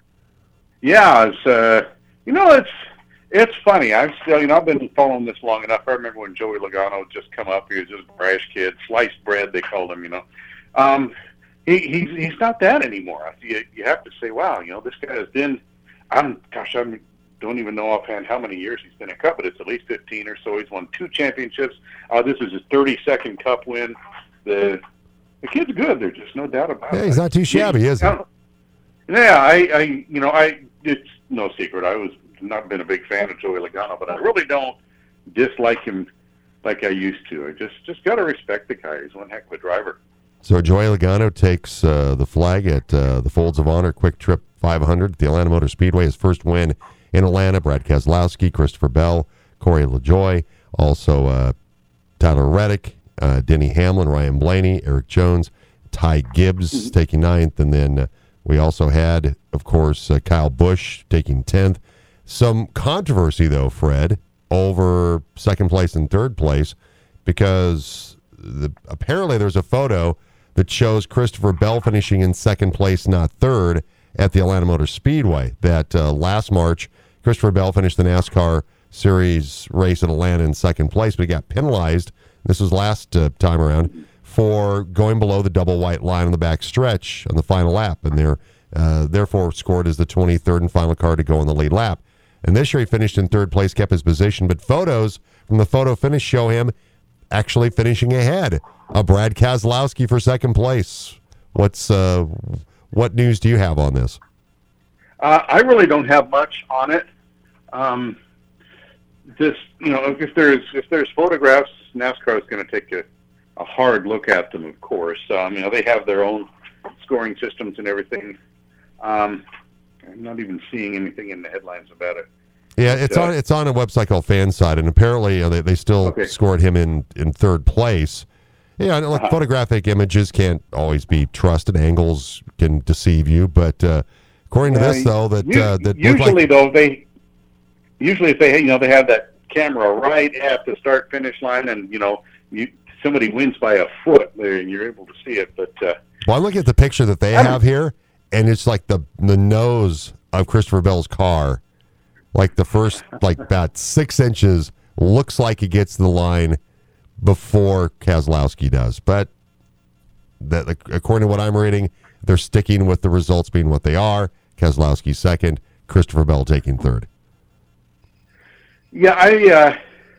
Yeah, it's uh, you know, it's it's funny. I've still, you know, I've been following this long enough. I remember when Joey Logano just come up. He was just a brash kid, sliced bread, they called him. You know, um, he he's he's not that anymore. You you have to say, wow, you know, this guy has been. I'm gosh, I don't even know offhand how many years he's been in Cup, but it's at least fifteen or so. He's won two championships. Uh, this is his thirty-second Cup win. The the kid's good. There's just no doubt about it. Yeah, he's not too shabby, is he? Yeah, I, I, you know, I. It's no secret. I was not been a big fan of Joey Logano, but I really don't dislike him like I used to. I just, just got to respect the guy. He's one heck of a driver. So Joey Logano takes uh, the flag at uh, the Folds of Honor Quick Trip five hundred at the Atlanta Motor Speedway. His first win in Atlanta. Brad Keselowski, Christopher Bell, Corey LaJoie, also uh, Tyler Reddick, uh, Denny Hamlin, Ryan Blaney, Eric Jones, Ty Gibbs mm-hmm. taking ninth, and then uh, we also had, of course, uh, Kyle Busch taking tenth. Some controversy, though, Fred, over second place and third place, because the, apparently there's a photo that shows Christopher Bell finishing in second place, not third, at the Atlanta Motor Speedway. That uh, last March, Christopher Bell finished the NASCAR Series race at Atlanta in second place, but he got penalized, this was last uh, time around, for going below the double white line on the back stretch on the final lap, and they're uh, therefore scored as the twenty-third and final car to go on the lead lap. And this year he finished in third place, kept his position, but photos from the photo finish show him actually finishing ahead of Brad Keselowski for second place. What's uh, what news do you have on this? Uh, I really don't have much on it. Um, this, you know, if there's if there's photographs, NASCAR is going to take a, a hard look at them, of course. Um, you know, they have their own scoring systems and everything. Um, I'm not even seeing anything in the headlines about it. Yeah, it's uh, on it's on a website called Fanside, and apparently uh, they, they still okay. scored him in, in third place. Yeah, like uh-huh. photographic images can't always be trusted. Angles can deceive you, but uh, according to uh, this, though, that you, uh, that usually like, though they usually if they you know they have that camera right at the start finish line, and you know you somebody wins by a foot there, and you're able to see it. But uh, well, I'm looking at the picture that they have here. And it's like the the nose of Christopher Bell's car, like the first like about six inches looks like it gets to the line before Keselowski does. But that, according to what I'm reading, they're sticking with the results being what they are. Keselowski second, Christopher Bell taking third. Yeah, I. Uh,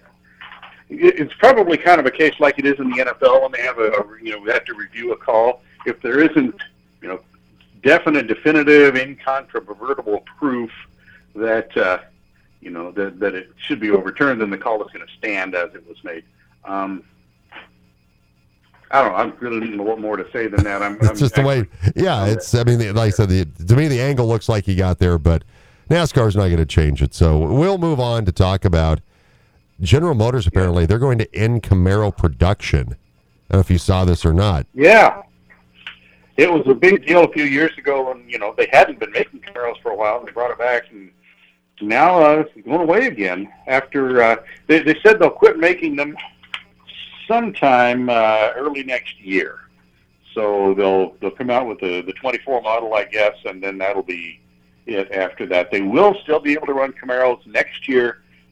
it's probably kind of a case like it is in the N F L when they have a, a you know we have to review a call. If there isn't you know. definite, definitive, incontrovertible proof that uh, you know that, that it should be overturned, then the call is going to stand as it was made. Um, I don't know. I'm really need a lot more to say than that. I'm, it's I'm just the way. Yeah, it's. I mean, like I said, the, to me, the angle looks like he got there, but NASCAR's not going to change it. So we'll move on to talk about General Motors. Apparently, they're going to end Camaro production. I don't know if you saw this or not. Yeah. It was a big deal a few years ago when, you know, they hadn't been making Camaros for a while, and they brought it back, and now uh, it's going away again. After uh, they, they said they'll quit making them sometime uh, early next year. So they'll they'll come out with the, the twenty-four model, I guess, and then that'll be it after that. They will still be able to run Camaros next year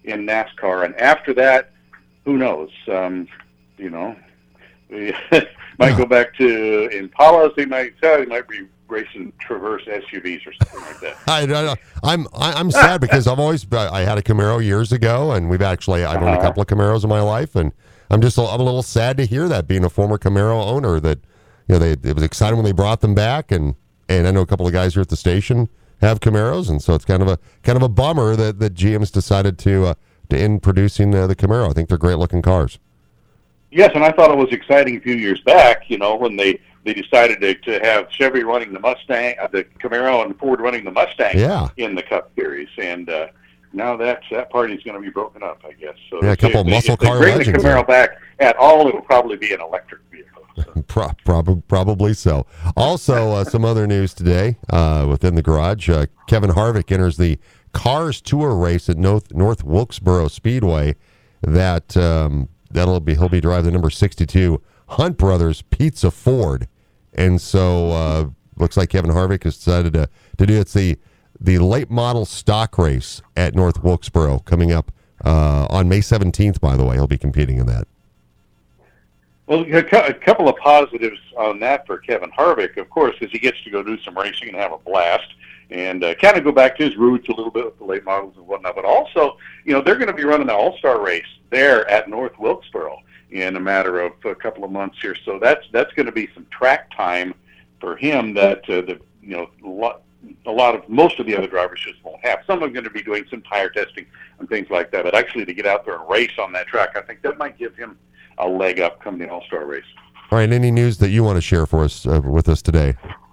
in NASCAR. And after that, who knows? Um, you know, we might go back to Impalas. They might, uh, they might be racing Traverse S U Vs or something like that. I don't know. I'm I, I'm sad because I've always I had a Camaro years ago, and we've actually I've owned a couple of Camaros in my life, and I'm just a, I'm a little sad to hear that, being a former Camaro owner, that you know they it was exciting when they brought them back, and and I know a couple of guys here at the station have Camaros, and so it's kind of a kind of a bummer that that G M's decided to uh, to end producing uh, the Camaro. I think they're great looking cars. Yes, and I thought it was exciting a few years back, you know, when they, they decided to, to have Chevy running the Mustang, uh, the Camaro, and Ford running the Mustang yeah. in the Cup Series. And uh, now that that party's going to be broken up, I guess. So yeah, a couple of they, muscle if they car bring legends. the Camaro back at all, it will probably be an electric vehicle. So. Pro- prob- probably so. Also, uh, some other news today uh, within the garage. Uh, Kevin Harvick enters the Cars Tour race at North, North Wilkesboro Speedway. That um, that'll be he'll be driving the number sixty-two Hunt Brothers Pizza Ford, and so uh, looks like Kevin Harvick has decided to to do it's the the late model stock race at North Wilkesboro coming up uh, on May seventeenth. By the way, he'll be competing in that. Well, a couple of positives on that for Kevin Harvick, of course, is he gets to go do some racing and have a blast, and uh, kind of go back to his roots a little bit with the late models and whatnot. But also, you know, they're going to be running the All-Star race there at North Wilkesboro in a matter of a couple of months here. So that's that's going to be some track time for him that uh, the you know a lot, a lot of most of the other drivers just won't have. Some are going to be doing some tire testing and things like that. But actually, to get out there and race on that track, I think that might give him a leg up come the All-Star race. All right, any news that you want to share for us uh, with us today?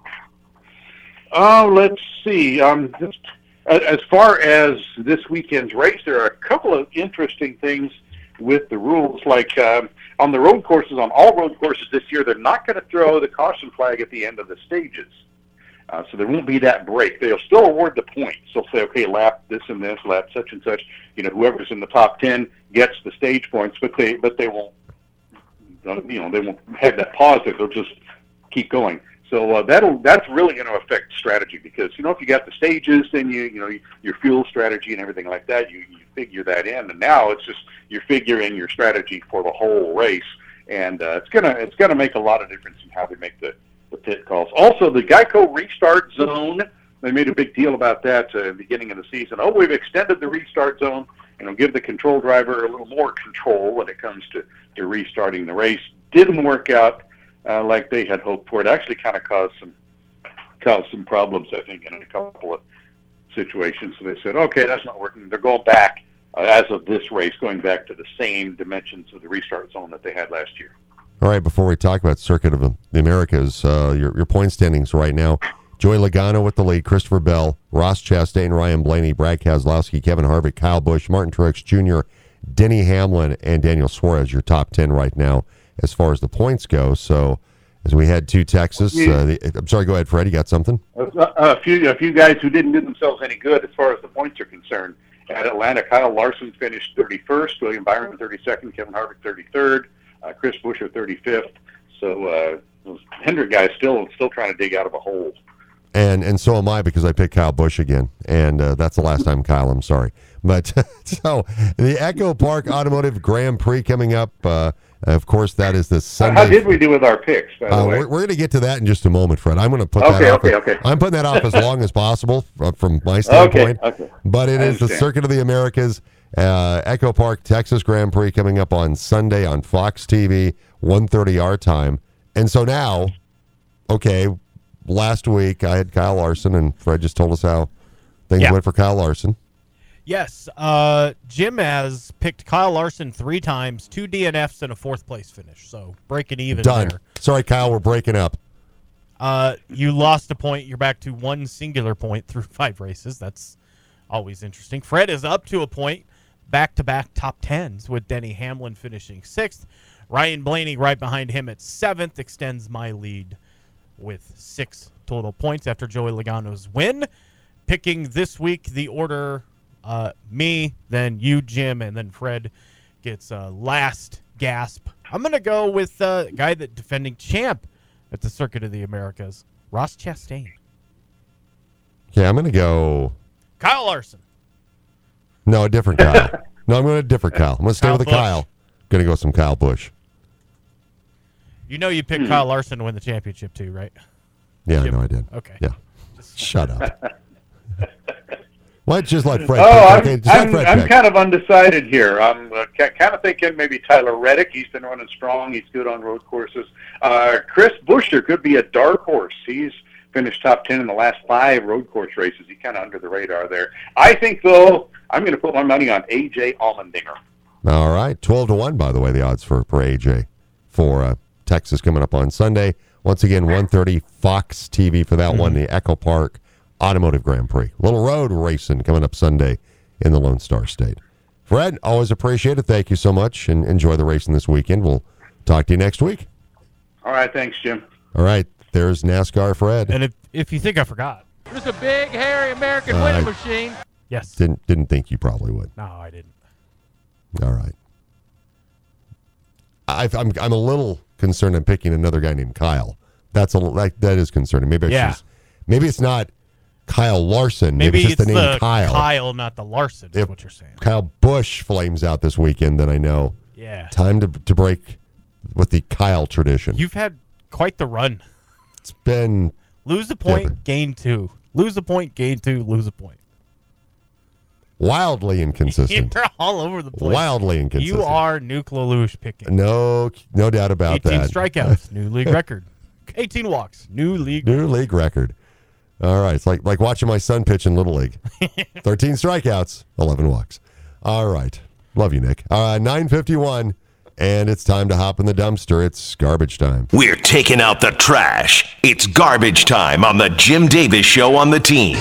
Oh, let's see. Um, just, uh, as far as this weekend's race, there are a couple of interesting things with the rules. Like um, on the road courses, on all road courses this year, they're not going to throw the caution flag at the end of the stages. Uh, so there won't be that break. They'll still award the points. They'll say, okay, lap this and this, lap such and such. You know, whoever's in the top ten gets the stage points, but they but they won't. You know, they won't have that pause there. They'll just keep going. So uh, that'll that's really going to affect strategy because you know if you got the stages, then you you know your fuel strategy and everything like that, you you figure that in. And now it's just you're figuring your strategy for the whole race, and uh, it's gonna it's gonna make a lot of difference in how they make the the pit calls. Also, the Geico restart zone. They made a big deal about that uh, at the beginning of the season. Oh, we've extended the restart zone. You know, give the control driver a little more control when it comes to, to restarting the race. Didn't work out uh, like they had hoped for. It actually kind of caused some caused some problems, I think, in a couple of situations. So they said, okay, that's not working. They're going back, uh, as of this race, going back to the same dimensions of the restart zone that they had last year. All right, before we talk about Circuit of the Americas, uh, your, your point standings right now. Joey Logano with the lead, Christopher Bell, Ross Chastain, Ryan Blaney, Brad Keselowski, Kevin Harvick, Kyle Busch, Martin Truex Junior, Denny Hamlin, and Daniel Suarez, your top ten right now as far as the points go. So as we head to Texas, uh, the, I'm sorry, go ahead, Fred, you got something? A, a few a few guys who didn't do themselves any good as far as the points are concerned. At Atlanta, Kyle Larson finished thirty-first, William Byron thirty-second, Kevin Harvick thirty-third, uh, Chris Buescher thirty-fifth. So uh, those Hendrick guys still still trying to dig out of a hole. And and so am I because I picked Kyle Busch again, and uh, that's the last time, Kyle. I'm sorry, but so the Echo Park Automotive Grand Prix coming up. Uh, of course, that is the Sunday. How did we do with our picks? By the uh, way? We're, we're going to get to that in just a moment, Fred. I'm going to put okay, that off. Okay, okay, I'm putting that off as long as possible from my standpoint. Okay, okay. But it I is understand. the Circuit of the Americas, uh, Echo Park Texas Grand Prix coming up on Sunday on Fox T V, one thirty our time. And so now, okay. Last week, I had Kyle Larson, and Fred just told us how things yeah. went for Kyle Larson. Yes. Uh, Jim has picked Kyle Larson three times, two D N Fs, and a fourth-place finish. So breaking even Done. there. Sorry, Kyle, we're breaking up. Uh, you lost a point. You're back to one singular point through five races. That's always interesting. Fred is up to a point, back-to-back top tens, with Denny Hamlin finishing sixth. Ryan Blaney right behind him at seventh extends my lead with six total points after Joey Logano's win. Picking this week the order, uh, me, then you, Jim, and then Fred gets uh, last gasp. I'm going to go with the uh, guy that defending champ at the Circuit of the Americas, Ross Chastain. Okay, I'm going to go... Kyle Larson. No, a different Kyle. No, I'm going to different Kyle. I'm going to stay Kyle with the Busch. Kyle. Going to go with some Kyle Busch. You know you picked Hmm. Kyle Larson to win the championship too, right? Yeah, Jim? I know I did. Okay. Yeah. Shut up. Why don't you just let Fred Oh, pick? I'm, Okay, just let I'm, Fred I'm pick. kind of undecided here. I'm uh, ca- kind of thinking maybe Tyler Reddick. He's been running strong. He's good on road courses. Uh, Chris Buescher could be a dark horse. He's finished top ten in the last five road course races. He's kind of under the radar there. I think, though, I'm going to put my money on A J Allmendinger. All right. twelve to one, by the way, the odds for, for A J for uh, Texas coming up on Sunday. Once again, one thirty Fox T V for that Mm-hmm. one, the Echo Park Automotive Grand Prix. Little road racing coming up Sunday in the Lone Star State. Fred, always appreciate it. Thank you so much, and enjoy the racing this weekend. We'll talk to you next week. All right, thanks, Jim. All right, there's NASCAR Fred. And if if you think I forgot, There's a big, hairy American Uh, winning I- machine. yes. Didn't didn't think you probably would. No, I didn't. All right. I, I'm I'm a little concerned. I'm picking another guy named Kyle. That's a that, that is concerning. Maybe I Yeah. should, maybe it's not Kyle Larson. Maybe, Maybe, it's just it's the name Kyle. Kyle, not the Larson. Is If what you're saying. Kyle Busch flames out this weekend, then I know. Yeah. Time to to break with the Kyle tradition. You've had quite the run. It's been Lose a point, Different. gain two. Lose a point, gain two. Lose a point. wildly inconsistent. You're all over the place. Wildly inconsistent. You are Nuke Lelouch picking. No, no doubt about eighteen that. strikeouts, new league record. eighteen walks, new league. New league record. All right. It's like like watching my son pitch in Little League. thirteen strikeouts, eleven walks. All right. Love you, Nick. Uh, nine fifty-one, and it's time to hop in the dumpster. It's garbage time. We're taking out the trash. It's garbage time on the Jim Davis Show on the team.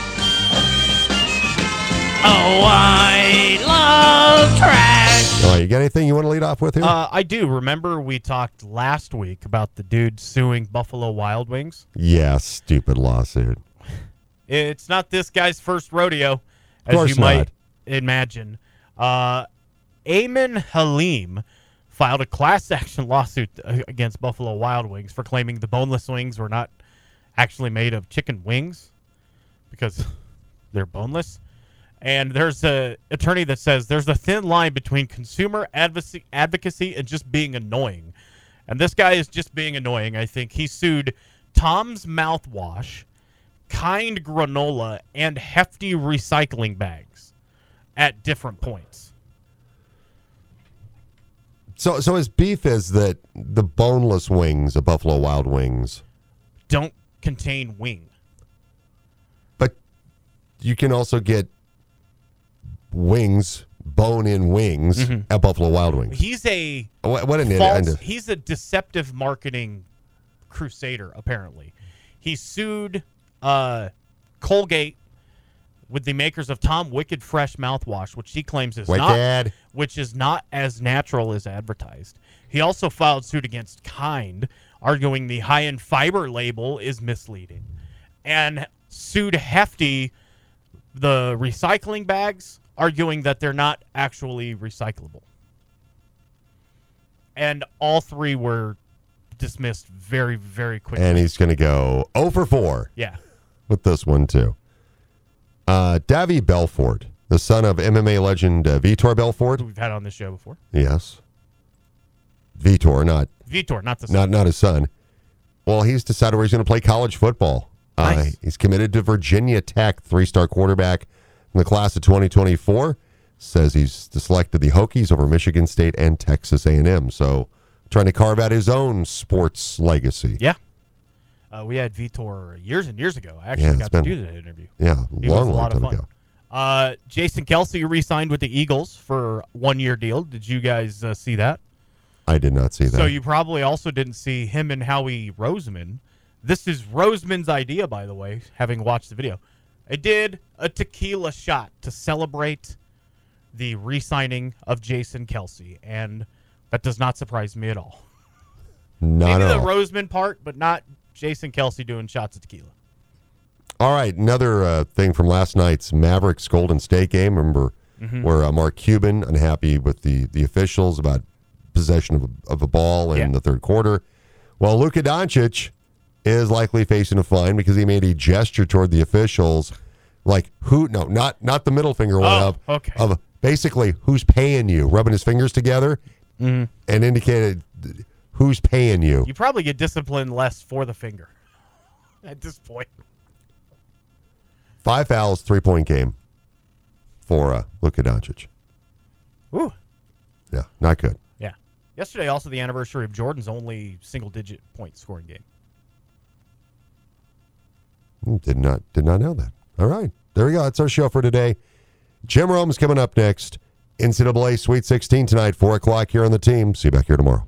Oh, I love trash. All right. You got anything you want to lead off with here? Uh, I do. Remember we talked last week about the dude suing Buffalo Wild Wings? yeah, stupid lawsuit. It's not this guy's first rodeo, as course you might not. imagine. Uh, Ayman Halim filed a class action lawsuit against Buffalo Wild Wings for claiming the boneless wings were not actually made of chicken wings because they're boneless. And there's a attorney that says there's a thin line between consumer advocacy, advocacy and just being annoying. And this guy is just being annoying, I think. He sued Tom's Mouthwash, Kind Granola, and Hefty Recycling Bags at different points. So, so his beef is that the boneless wings of Buffalo Wild Wings Don't contain wing. But you can also get wings, bone-in wings Mhm. at Buffalo Wild Wings. He's a What, what an false, idiot. he's a deceptive marketing crusader, apparently. He sued uh, Colgate with the makers of Tom Wicked Fresh mouthwash, which he claims is not Wicked. which is not as natural as advertised. He also filed suit against Kind, arguing the high-end fiber label is misleading, and sued Hefty, the recycling bags, arguing that they're not actually recyclable. And all three were dismissed very, very quickly. And he's going to go oh for four Yeah. with this one, too. Uh, Davy Belfort, the son of M M A legend uh, Vitor Belfort. We've had on this show before. Yes. Vitor, not Vitor, not the son. not not his son. Well, he's decided where he's going to play college football. Nice. Uh, he's committed to Virginia Tech, three-star quarterback in the class of twenty twenty-four. Says he's selected the Hokies over Michigan State and Texas A and M. So trying to carve out his own sports legacy. Yeah. Uh, we had Vitor years and years ago. I actually Yeah, it's got been- to do that interview. Yeah, He long, was a long lot of time fun. ago. Uh, Jason Kelsey re-signed with the Eagles for one-year deal. Did you guys uh, see that? I did not see that. So you probably also didn't see him and Howie Roseman. This is Roseman's idea, by the way, having watched the video. I did a tequila shot to celebrate the re-signing of Jason Kelsey, and that does not surprise me at all. Not Maybe at the all. Roseman part, but not Jason Kelsey doing shots of tequila. All right, another uh, thing from last night's Mavericks Golden State game. Remember Mhm. where uh, Mark Cuban unhappy with the, the officials about possession of a, of a ball in Yeah. the third quarter. Well, Luka Doncic is likely facing a fine because he made a gesture toward the officials, like who? No, not not the middle finger went Oh, up. okay. Of basically who's paying you, rubbing his fingers together mm-hmm. and indicated who's paying you. You probably get disciplined less for the finger at this point. Five fouls, three-point game for uh, Luka Doncic. Ooh. Yeah, not good. Yeah. Yesterday, also the anniversary of Jordan's only single-digit point scoring game. Did not did not know that. All right. There we go. That's our show for today. Jim Rome's coming up next. N C double A Sweet sixteen tonight, four o'clock here on the team. See you back here tomorrow.